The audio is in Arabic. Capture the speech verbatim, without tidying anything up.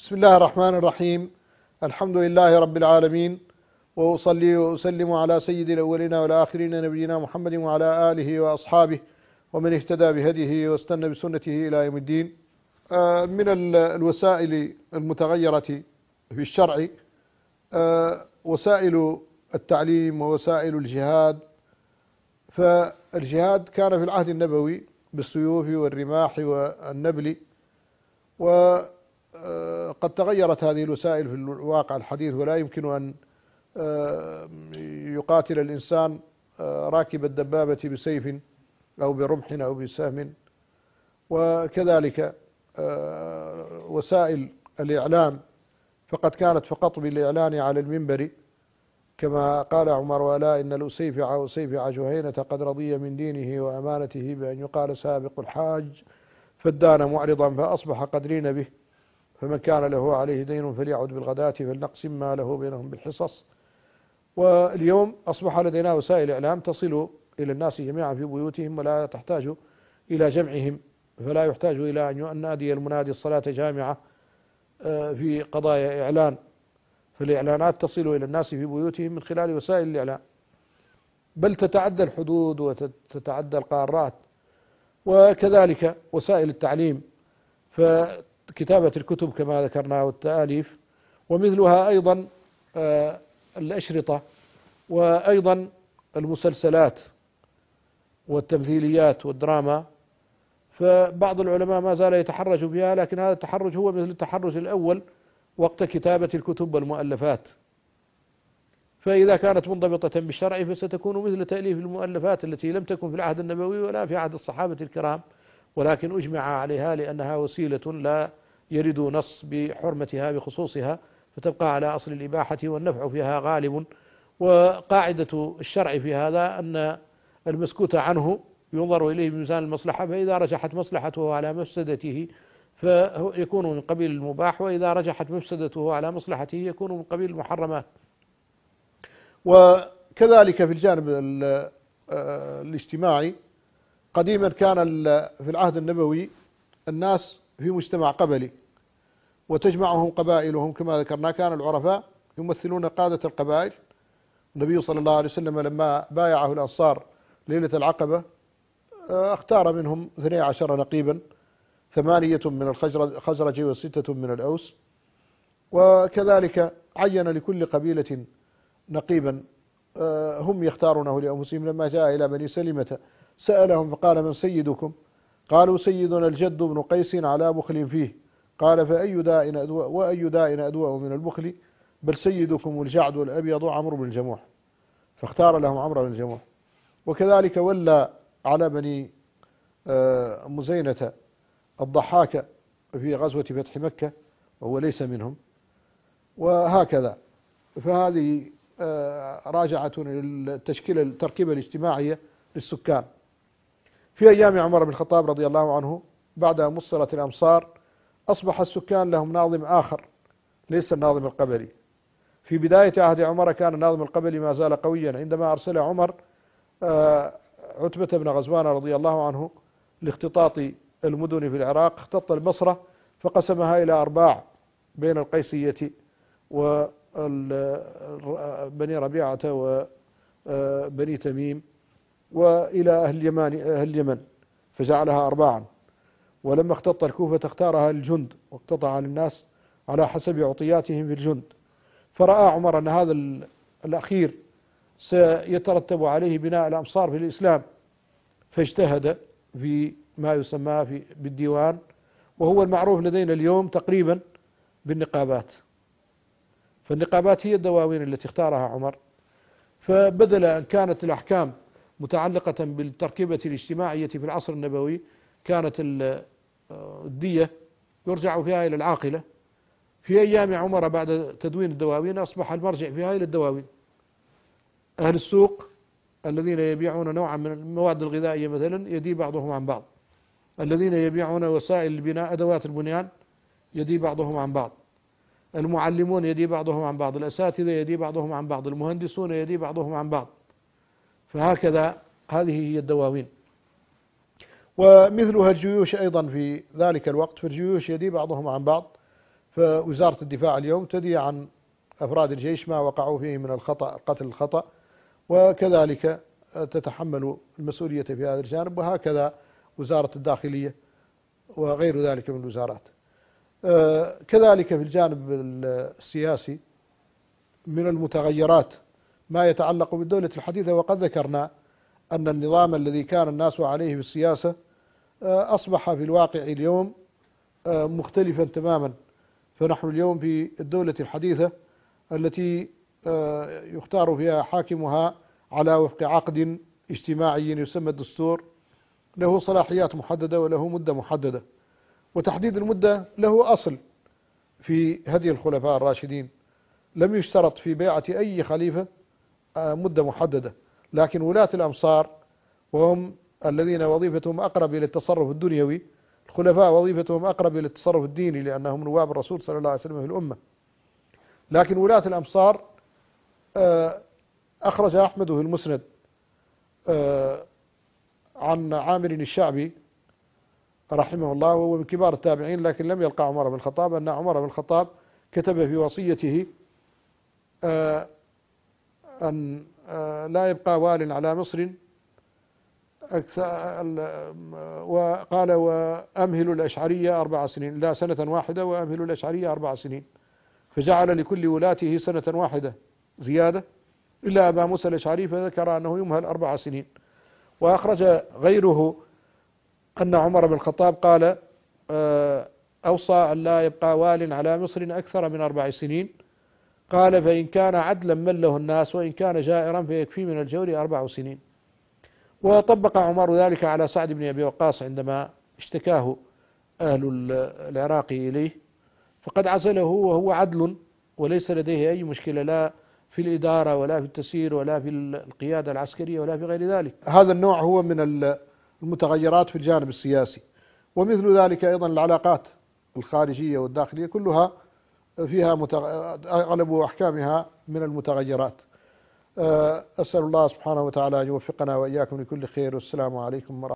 بسم الله الرحمن الرحيم. الحمد لله رب العالمين، وأصلي وأسلم على سيد الأولين والآخرين نبينا محمد وعلى آله وأصحابه ومن اهتدى بهديه واستنى بسنته إلى يوم الدين. من الوسائل المتغيرة في الشرع وسائل التعليم ووسائل الجهاد. فالجهاد كان في العهد النبوي بالسيوف والرماح والنبل، وقد تغيرت هذه الوسائل في الواقع الحديث، ولا يمكن أن يقاتل الإنسان راكب الدبابة بسيف أو برمح أو بسهم. وكذلك وسائل الإعلام فقد كانت فقط بالإعلان على المنبر، كما قال عمر: ولا إن الأسيفع أسيفع جهينة قد رضي من دينه وأمانته بأن يقال سابق الحاج فدان معرضا فأصبح قدرين به، فمن كان له عليه دين فليعد بالغداة فلنقسم ما له بينهم بالحصص. واليوم أصبح لدينا وسائل إعلام تصل إلى الناس جميعا في بيوتهم ولا تحتاج إلى جمعهم، فلا يحتاج إلى أن ينادي المنادي الصلاة جامعة في قضايا إعلان، فالإعلانات تصل إلى الناس في بيوتهم من خلال وسائل الإعلام، بل تتعدى الحدود وتتعدى القارات. وكذلك وسائل التعليم، فكتابة الكتب كما ذكرنا والتآليف، ومثلها أيضا الأشرطة، وأيضا المسلسلات والتمثيليات والدراما. فبعض العلماء ما زال يتحرج بها، لكن هذا التحرج هو مثل التحرج الأول وقت كتابة الكتب والمؤلفات، فإذا كانت منضبطة بالشرع فستكون مثل تأليف المؤلفات التي لم تكن في العهد النبوي ولا في عهد الصحابة الكرام، ولكن أجمع عليها لأنها وسيلة لا يرد نص بحرمتها بخصوصها، فتبقى على أصل الإباحة والنفع فيها غالب. وقاعدة الشرع في هذا أن المسكوت عنه ينظر إليه بميزان المصلحة، فإذا رجحت مصلحته على مفسدته فيكون من قبيل المباح، وإذا رجحت مفسدته على مصلحته يكون من قبيل المحرمات. وكذلك في الجانب الاجتماعي، قديما كان في العهد النبوي الناس في مجتمع قبلي وتجمعهم قبائلهم كما ذكرنا، كان العرفاء يمثلون قادة القبائل. النبي صلى الله عليه وسلم لما بايعه الأنصار ليلة العقبة اختار منهم اثني عشر نقيبا، ثمانية من الخزرج وستة من الأوس، وكذلك عين لكل قبيلة نقيبا هم يختارونه لأنفسهم. لما جاء إلى بني سلمة سألهم فقال: من سيدكم؟ قالوا: سيدنا الجد بن قيس على بخل فيه. قال: فأي داء أدوأ وأي داء أدوأ من البخل؟ بل سيدكم الجعد الأبيض عمرو بن الجموح، فاختار لهم عمرو بن الجموح. وكذلك ولى على بني مزينة الضحاك في غزوة فتح مكة وهو ليس منهم، وهكذا. فهذه راجعة للتشكيل التركيبة الاجتماعية للسكان. في أيام عمر بن الخطاب رضي الله عنه بعد أن مصرت الأمصار أصبح السكان لهم ناظم آخر ليس الناظم القبلي. في بداية عهد عمر كان الناظم القبلي ما زال قويا، عندما أرسل عمر عتبة بن غزوان رضي الله عنه لاختطاط المدن في العراق، اختط البصرة فقسمها إلى أرباع بين القيسية وبني ربيعة وبني تميم وإلى أهل اليمن أهل اليمن فجعلها أرباعا. ولما اختط الكوفة اختارها الجند واقتطع للناس على حسب عطياتهم في الجند. فرأى عمر أن هذا الأخير سيترتب عليه بناء الأمصار في الإسلام، فاجتهد في ما يسمى في بالديوان، وهو المعروف لدينا اليوم تقريبا بالنقابات. فالنقابات هي الدواوين التي اختارها عمر. فبدل أن كانت الأحكام متعلقة بالتركيبة الاجتماعية في العصر النبوي، كانت الدية يرجع فيها إلى العاقلة. في أيام عمر بعد تدوين الدواوين أصبح المرجع فيها إلى الدواوين. أهل السوق الذين يبيعون نوعا من المواد الغذائية مثلا يدي بعضهم عن بعض، الذين يبيعون وسائل البناء أدوات البنيان يدي بعضهم عن بعض، المعلمون يدي بعضهم عن بعض، الأساتذة يدي بعضهم عن بعض، المهندسون يدي بعضهم عن بعض. فهكذا هذه هي الدواوين. ومثلها الجيوش أيضا في ذلك الوقت، فالجيوش يدي بعضهم عن بعض. فوزارة الدفاع اليوم تدري عن أفراد الجيش ما وقعوا فيه من الخطأ قتل الخطأ، وكذلك تتحمل المسؤولية في هذا الجانب، وهكذا وزارة الداخلية وغير ذلك من الوزارات. كذلك في الجانب السياسي من المتغيرات ما يتعلق بالدولة الحديثة، وقد ذكرنا أن النظام الذي كان الناس عليه في السياسة أصبح في الواقع اليوم مختلفا تماما. فنحن اليوم في الدولة الحديثة التي يختار فيها حاكمها على وفق عقد اجتماعي يسمى الدستور، له صلاحيات محددة وله مدة محددة، وتحديد المدة له أصل في هدي الخلفاء الراشدين، لم يشترط في بيعة أي خليفة مدة محددة، لكن ولاة الأمصار وهم الذين وظيفتهم أقرب إلى التصرف الدنيوي، الخلفاء وظيفتهم أقرب إلى التصرف الديني لأنهم نواب الرسول صلى الله عليه وسلم في الأمة. لكن ولاة الأمصار أخرج أحمد في المسند عن عامر الشعبي رحمه الله، وهو من كبار التابعين لكن لم يلقى عمر بن الخطاب، أن عمر بن الخطاب كتب في وصيته أن لا يبقى وال على مصر وقال وأمهل الأشعرية أربع سنين، لا سنة واحدة، وأمهل الأشعرية أربع سنين، فجعل لكل ولاته سنة واحدة زيادة إلا أبا موسى الأشعري فذكر أنه يمهل أربع سنين. وأخرج غيره أن عمر بن الخطاب قال أوصى أن لا يبقى وال على مصر أكثر من أربع سنين، قال فإن كان عدلا مله الناس وإن كان جائرا فيكفي من الجور أربع سنين. وطبق عمر ذلك على سعد بن أبي وقاص عندما اشتكاه أهل العراق إليه، فقد عزله وهو عدل وليس لديه أي مشكلة لا في الإدارة ولا في التسيير ولا في القيادة العسكرية ولا في غير ذلك. هذا النوع هو من المتغيرات في الجانب السياسي. ومثل ذلك أيضا العلاقات الخارجية والداخلية كلها فيها أغلب أحكامها من المتغيرات. أسأل الله سبحانه وتعالى أن يوفقنا وإياكم لكل خير، والسلام عليكم ورحمة الله.